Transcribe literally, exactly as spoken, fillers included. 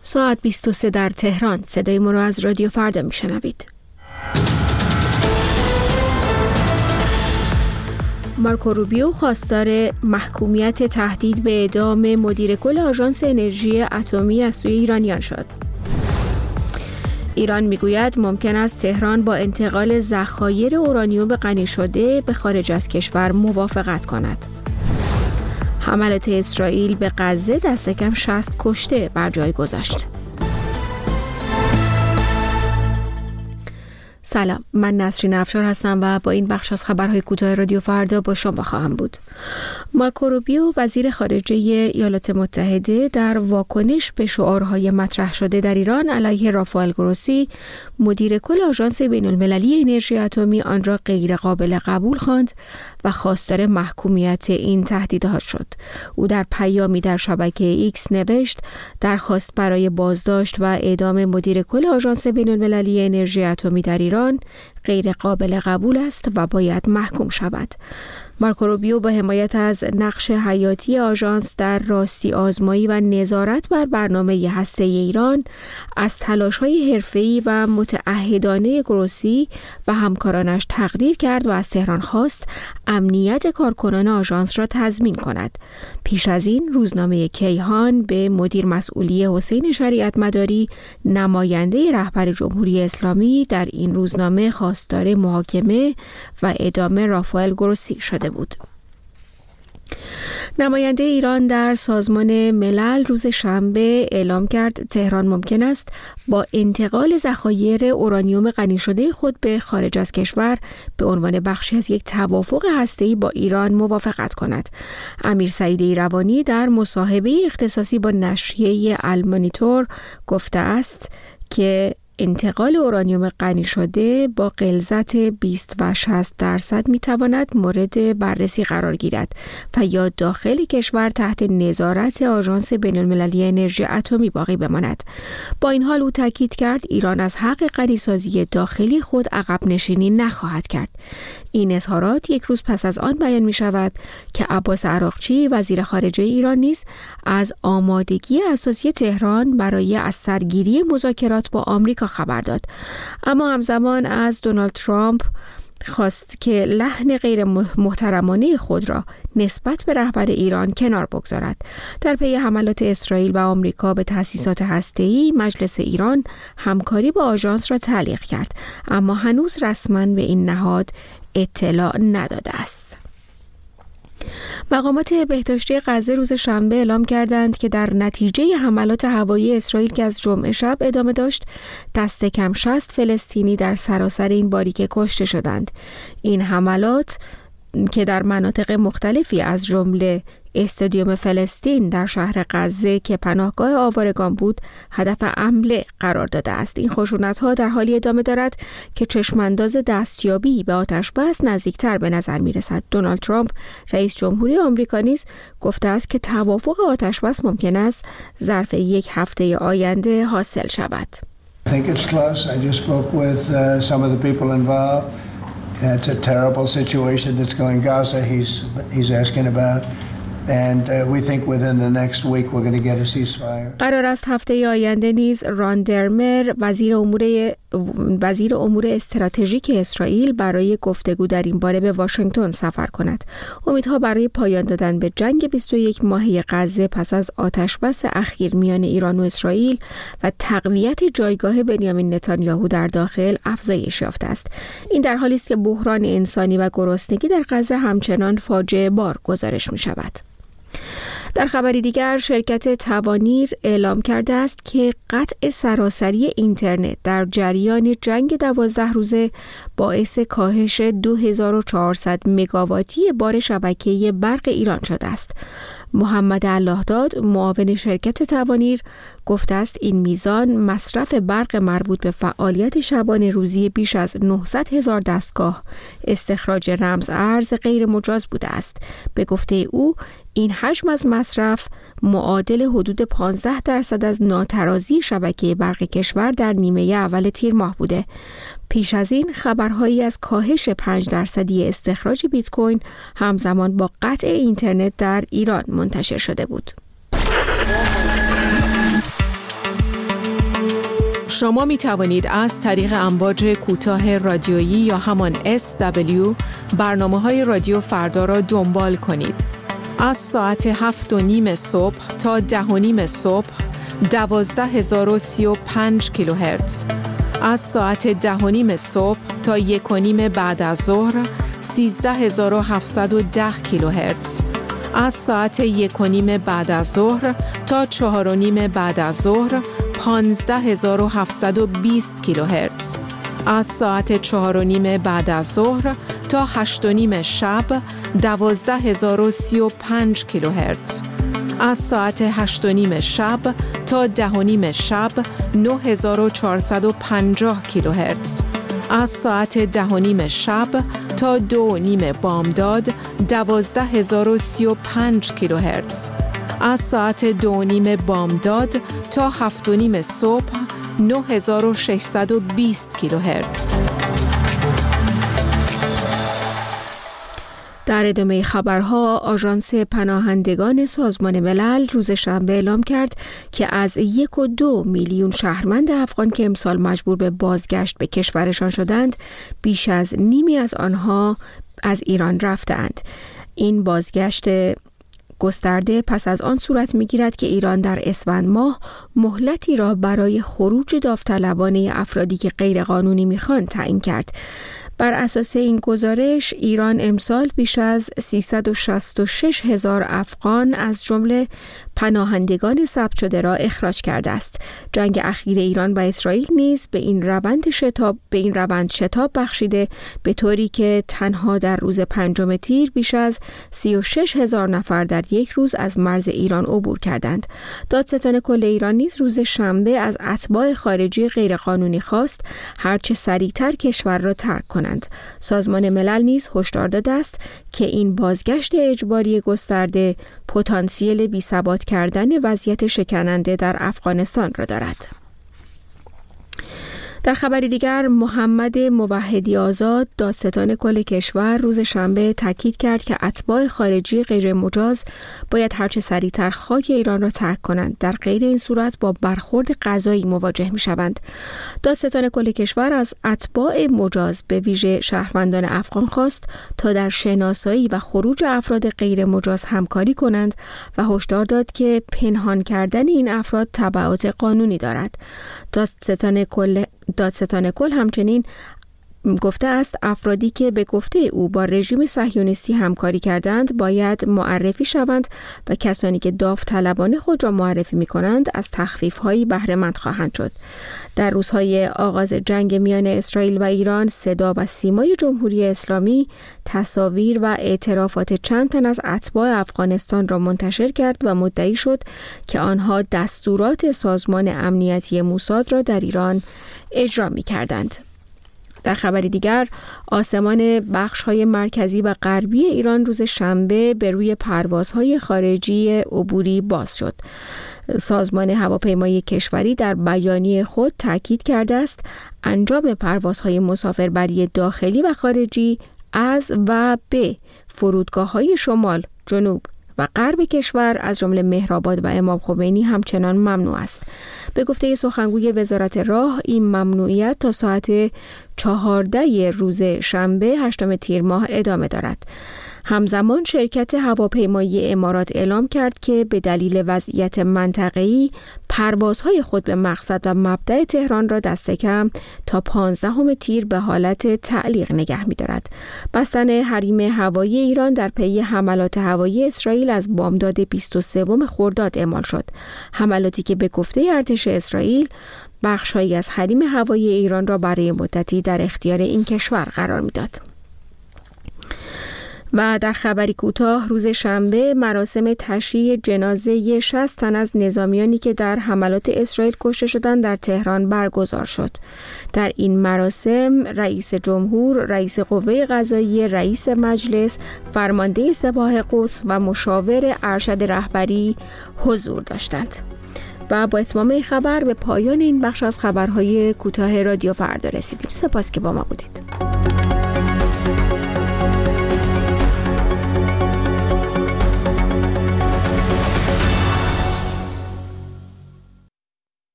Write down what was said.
ساعت بیست و سه در تهران. صدای ما را از رادیو فردا میشنوید. مارکو روبیو خواستار محکومیت تهدید به اعدام مدیر کل آژانس انرژی اتمی از سوی ایرانیان شد. ایران میگوید ممکن است تهران با انتقال ذخایر اورانیوم غنی شده به خارج از کشور موافقت کند. حملات اسرائیل به غزه دست کم شصت کشته بر جای گذاشت. سلام، من نسرین افشار هستم و با این بخش از خبرهای کوتاه رادیو فردا با شما خواهم بود. مارکو روبیو وزیر خارجه ایالات متحده در واکنش به شعارهای مطرح شده در ایران علیه رافائل گروسی مدیر کل آژانس بین‌المللی انرژی اتمی آن را غیر قابل قبول خواند و خواستار محکومیت این تهدیدها شد. او در پیامی در شبکه ایکس نوشت درخواست برای بازداشت و اعدام مدیر کل آژانس بین‌المللی انرژی اتمی در ایران غیر قابل قبول است و باید محکوم شود. مارکو روبیو با حمایت از نقش حیاتی آژانس در راستی آزمایی و نظارت بر برنامه هسته‌ای ایران از تلاش‌های حرفه‌ای و متعهدانه گروسی و همکارانش تقدیر کرد و از تهران خواست امنیت کارکنان آژانس را تضمین کند. پیش از این روزنامه کیهان به مدیر مسئولی حسین شریعت مداری نماینده رهبر جمهوری اسلامی در این روزنامه خواستار محاکمه و اعدام رافائل گروسی شده بود. نماینده ایران در سازمان ملل روز شنبه اعلام کرد تهران ممکن است با انتقال ذخایر اورانیوم غنی شده خود به خارج از کشور به عنوان بخشی از یک توافق هسته‌ای با ایران موافقت کند. امیر سعید ایروانی در مصاحبه اختصاصی با نشریه المانیتور گفته است که انتقال اورانیوم غنی شده با غلظت بیست و شصت درصد میتواند مورد بررسی قرار گیرد و یا داخل کشور تحت نظارت آژانس بین‌المللی انرژی اتمی باقی بماند. با این حال او تاکید کرد ایران از حق غنیسازی داخلی خود عقب نشینی نخواهد کرد. این اظهارات یک روز پس از آن بیان می شود که عباس عراقچی وزیر خارجه ایران نیز از آمادگی اساسی تهران برای از سرگیری مذاکرات با آمریکا خبر داد، اما همزمان از دونالد ترامپ خواست که لحن غیر محترمانه خود را نسبت به رهبر ایران کنار بگذارد. در پی حملات اسرائیل و آمریکا به تأسیسات هسته‌ای، مجلس ایران همکاری با آژانس را تعلیق کرد، اما هنوز رسما به این نهاد اطلاع نداده است. مقامات بهداشتی غزه روز شنبه اعلام کردند که در نتیجه حملات هوایی اسرائیل که از جمعه شب ادامه داشت، دست کم شصت فلسطینی در سراسر این باریکه کشته شدند. این حملات که در مناطق مختلفی از جمله استادیوم فلسطین در شهر غزه که پناهگاه آوارگان بود هدف حمله قرار داده است. این خشونت‌ها در حالی ادامه دارد که چشمانداز دستیابی به آتش‌بس نزدیکتر به نظر می‌رسد. دونالد ترامپ رئیس جمهوری آمریکا نیز گفته است که توافق آتش‌بس ممکن است ظرف یک هفته آینده حاصل شود. I think it's close. I just spoke with uh, some of the people involved. It's a terrible situation that's going Gaza. He's he's asking about. And uh, we think within the next week we're going to get a ceasefire. قرار است هفته آینده نیز ران درمر وزیر امور وزیر امور استراتژیک اسرائیل برای گفتگو در این باره به واشنگتن سفر کند. امیدها برای پایان دادن به جنگ بیست و یک ماهه غزه پس از آتشبس اخیر میان ایران و اسرائیل و تقویت جایگاه بنیامین نتانیاهو در داخل افزایش یافته است. این در حالی است که بحران انسانی و گرسنگی در غزه همچنان فاجعه بار گزارش می شود. در خبری دیگر شرکت توانیر اعلام کرده است که قطع سراسری اینترنت در جریان جنگ دوازده روزه باعث کاهش دو هزار و چهارصد مگاواتی بار شبکه برق ایران شده است. محمد اللهداد معاون شرکت توانیر گفته است این میزان مصرف برق مربوط به فعالیت شبانه روزی بیش از نهصد هزار دستگاه استخراج رمز ارز غیر مجاز بوده است. به گفته او این حجم از مصرف معادل حدود پانزده درصد از ناترازی شبکه برق کشور در نیمه اول تیر ماه بوده. پیش از این خبرهایی از کاهش پنج درصدی استخراج بیت کوین همزمان با قطع اینترنت در ایران منتشر شده بود. شما می توانید از طریق امواج کوتاه رادیویی یا همان اس دبلیو برنامه های رادیو فردا را دنبال کنید. از ساعت هفت و نیم صبح تا ده و نیم صبح دوازده هزار و سی و پنج کیلوهرتز. از ساعت ده و نیم صبح تا یک و نیم بعد از ظهر سیزده هزار و هفتصد و ده کیلوهرتز. از ساعت یک و نیم بعد از ظهر تا چهار و نیم بعد از ظهر پانزده هزار و هفتصد و بیست کیلوهرتز. از ساعت چهار و نیم بعد از ظهر تا هشت و نیم شب دوازده هزار و سی و پنج کیلوهرتز. از ساعت هشت و نیم شب تا ده و نیم شب نه هزار و چهارصد و پنجاه کیلوهرتز. از ساعت ده و نیم شب تا دو و نیم بامداد دوازده هزار و سی و پنج کیلوهرتز. از ساعت دو و نیم بامداد تا هفت و نیم صبح نه هزار و ششصد و بیست کیلوهرتز. در ادامه خبرها، آژانس پناهندگان سازمان ملل روز شنبه اعلام کرد که از یک و دو میلیون شهروند افغان که امسال مجبور به بازگشت به کشورشان شدند، بیش از نیمی از آنها از ایران رفتند. این بازگشت گسترده پس از آن صورت می‌گیرد که ایران در اسفند ماه مهلتی را برای خروج داوطلبانه افرادی که غیرقانونی می‌خواند تعیین کرد. بر اساس این گزارش ایران امسال بیش از سیصد و شصت و شش هزار افغان از جمله پناهندگان ثبت شده را اخراج کرده است. جنگ اخیر ایران و اسرائیل نیز به این روند شتاب به این روند شتاب بخشیده، به طوری که تنها در روز پنجم تیر بیش از سی و شش هزار نفر در یک روز از مرز ایران عبور کردند. دادستان کل ایران نیز روز شنبه از اتباع خارجی غیرقانونی خواست هرچه سریعتر کشور را ترک کنند. سازمان ملل نیز هشدار داده است که این بازگشت اجباری گسترده پتانسیل بی‌ثبات کردن وضعیت شکننده در افغانستان را دارد. در خبری دیگر، محمد موحدی آزاد دادستان کل کشور روز شنبه تاکید کرد که اتباع خارجی غیر مجاز باید هرچه سریعتر خاک ایران را ترک کنند، در غیر این صورت با برخورد قضایی مواجه می شوند. دادستان کل کشور از اتباع مجاز به ویژه شهروندان افغان خواست تا در شناسایی و خروج افراد غیر مجاز همکاری کنند و هشدار داد که پنهان کردن این افراد تبعات قانونی دارد. دادستان کل دادستان کل همچنین گفته است افرادی که به گفته او با رژیم صهیونیستی همکاری کردند باید معرفی شوند و کسانی که داوطلبانه خود را معرفی می کنند از تخفیف‌هایی بهره مند خواهند شد. در روزهای آغاز جنگ میان اسرائیل و ایران، صدا و سیمای جمهوری اسلامی تصاویر و اعترافات چند تن از اتباع افغانستان را منتشر کرد و مدعی شد که آنها دستورات سازمان امنیتی موساد را در ایران اجرا می کردند. در خبری دیگر، آسمان بخش‌های مرکزی و غربی ایران روز شنبه به روی پروازهای خارجی عبوری باز شد. سازمان هواپیمایی کشوری در بیانیه خود تاکید کرده است انجام پروازهای مسافربری داخلی و خارجی از و به فرودگاه‌های شمال، جنوب و غرب کشور از جمله مهرآباد و امام خمینی همچنان ممنوع است. به گفته سخنگوی وزارت راه، این ممنوعیت تا ساعت چهارده روز شنبه هشتم تیر ماه ادامه دارد. همزمان شرکت هواپیمایی امارات اعلام کرد که به دلیل وضعیت منطقه‌ای پروازهای خود به مقصد و مبدأ تهران را دست کم تا پانزدهم تیر به حالت تعلیق نگه می‌دارد. بستن حریم هوایی ایران در پی حملات هوایی اسرائیل از بامداد بیست و سوم خرداد اعمال شد. حملاتی که به گفته ارتش اسرائیل بخش‌هایی از حریم هوایی ایران را برای مدتی در اختیار این کشور قرار می‌داد. و در خبری کوتاه، روز شنبه مراسم تشییع جنازه شصت تن از نظامیانی که در حملات اسرائیل کشته شدند در تهران برگزار شد. در این مراسم رئیس جمهور، رئیس قوه قضاییه، رئیس مجلس، فرمانده سپاه قدس و مشاور ارشد رهبری حضور داشتند. و با اتمام این خبر به پایان این بخش از خبرهای کوتاه رادیو فردا رسیدیم. سپاس که با ما بودید.